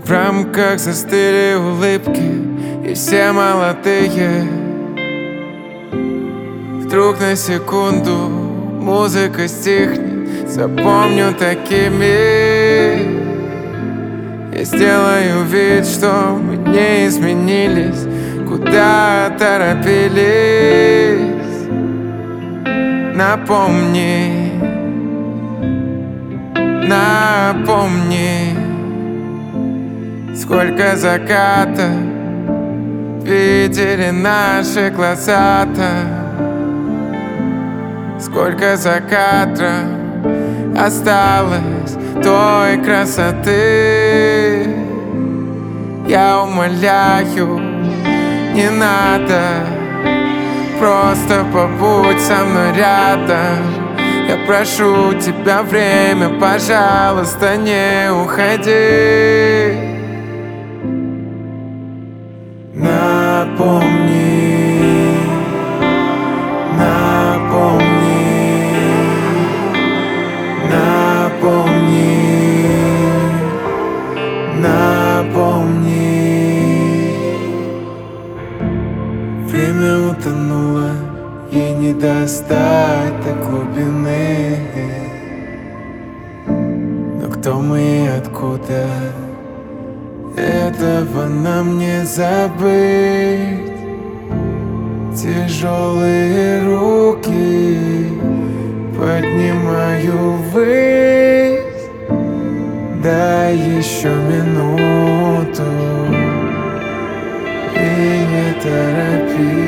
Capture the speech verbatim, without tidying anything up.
В рамках застыли улыбки, и все молодые. Вдруг на секунду музыка стихнет, запомню такими. Я сделаю вид, что мы не изменились, куда торопились. Напомни, напомни, сколько закатов видели наши глаза-то. Сколько за кадром осталось той красоты. Я умоляю, не надо, просто побудь со мной рядом. Я прошу тебя, время, пожалуйста, не уходи. Напомни, напомни, напомни, напомни. Время утонуло, и не достать до глубины. Но кто мы и откуда, этого нам не забыть. Тяжелые руки поднимаю ввысь. Дай еще минуту и не торопись.